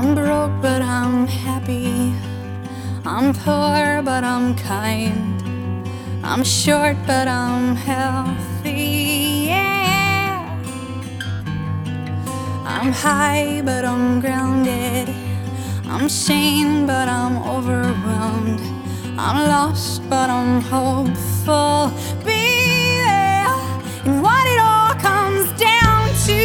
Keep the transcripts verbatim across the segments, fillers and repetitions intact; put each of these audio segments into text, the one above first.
I'm broke, but I'm happy. I'm poor, but I'm kind. I'm short, but I'm healthy, yeah. I'm high, but I'm grounded. I'm sane, but I'm overwhelmed. I'm lost, but I'm hopeful, baby. And what it all comes down to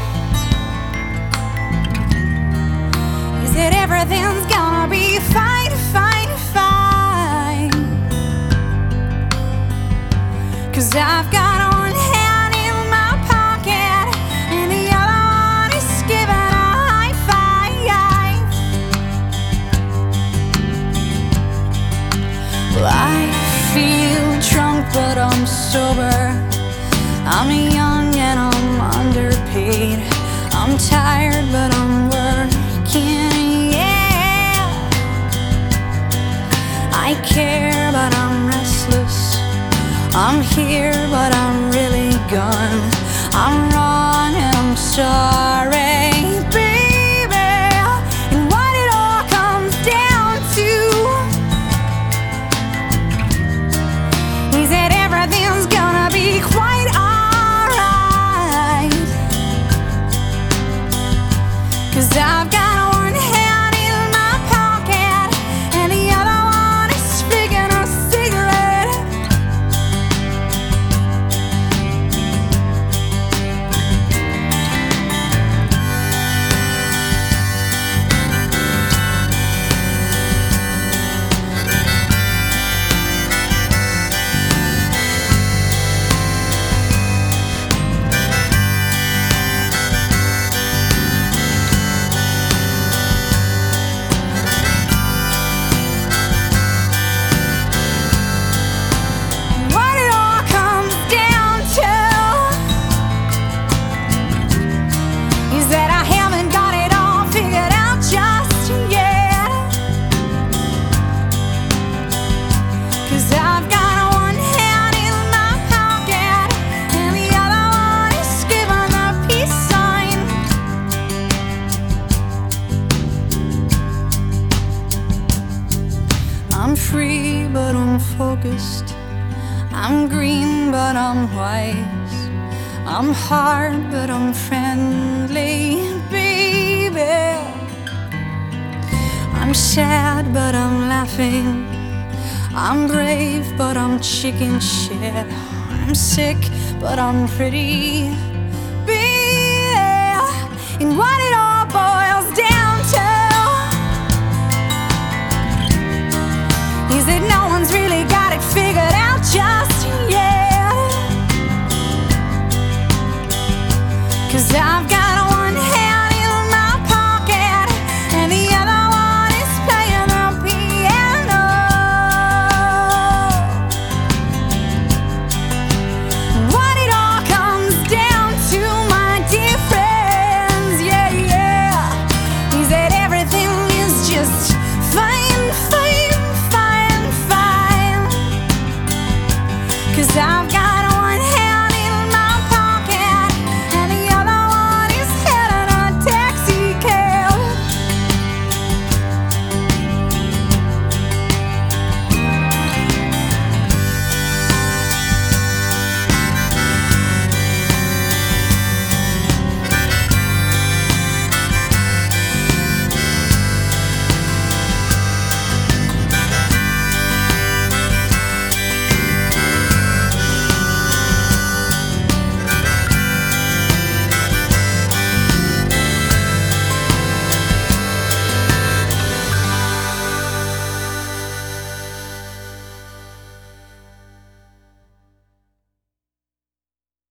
is that everything's gonna be fine, fine, fine. 'Cause I've got one hand in my pocket and the other one is giving a high five. Well, I feel drunk, but I'm sober. I'm young and I'm underpaid. I'm tired, but I'm working, yeah. I care, but I'm restless. I'm here, but I'm really gone. I'm wrong and I'm sorry, baby. And what it all comes down to is that everything's gonna be quite alright. 'Cause I've got one hand in my pocket and the other one is flicking a cigarette. I'm free, but I'm focused. I'm green, but I'm wise. I'm hard, but I'm friendly, baby. I'm sad, but I'm laughing. I'm brave, but I'm chicken shit. I'm sick, but I'm pretty, baby. And what it all boils down to is that no one's really got it figured out just yet. 'Cause I've got